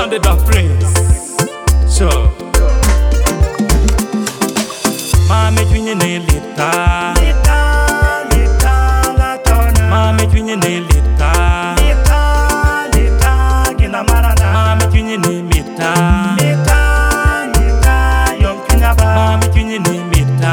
sounded of praise. Sure. Mami twinye ne lita. Mami twinye ne lita. Mami twinye ne mita. Mami twinye ne mita.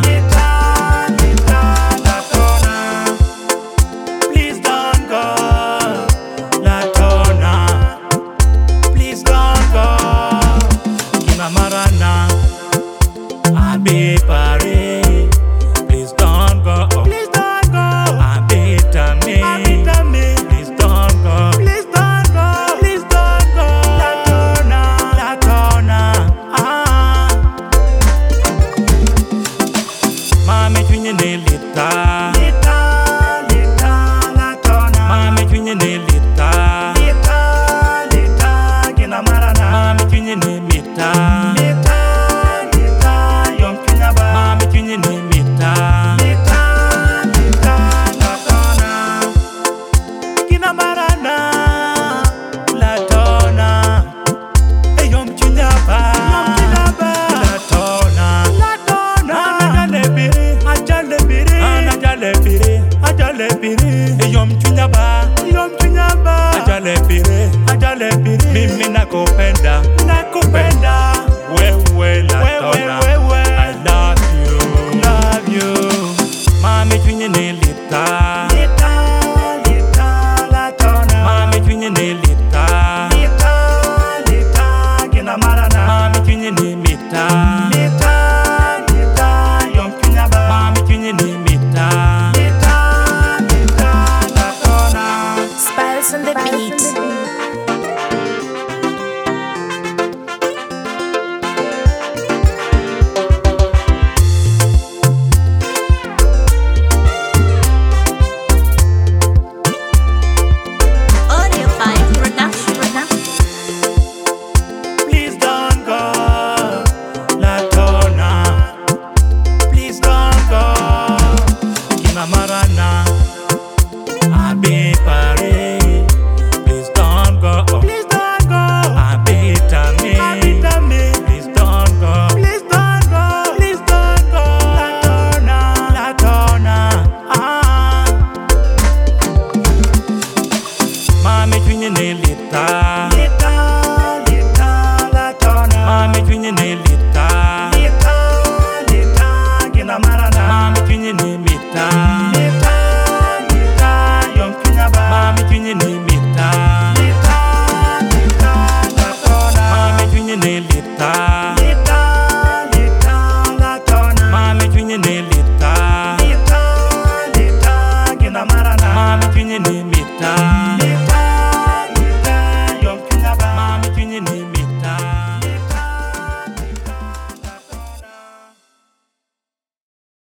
Please don't go, Latona. Please don't go, Kinamarana. Abi pare. Please don't go. Please don't go. Abi tame. Please don't go. Please don't go. Please don't go. Latona. Ah. Mami twinye ne lita. Mami twinye ne lita. Mami twinye ne mita. Mami twinye ne mita. Kinamarana. Latona. Eyom chinyaba. Latona. Ajalebiri. Eyom chinyaba. Ajalebiri. Mimi nakupenda. Wewe Latona. I love you. Mami twinye ne lita. Mami twinye ne lita. Mami twinye ne mita. Mami twinye ne mita. Spells on the beat. Please don't go, Latona. Please don't go, Kinamarana. Abi pare. Please don't go. Please don't go. Abi tame. Please don't go. Please don't go. Please don't go. Latona. Ah. Mami twinye ne lita. Mami twinye ne lita. Mami twinye ne mita. Mami twinye ne mita. Mami twinye ne lita. Mami twinye ne lita. Mami twinye ne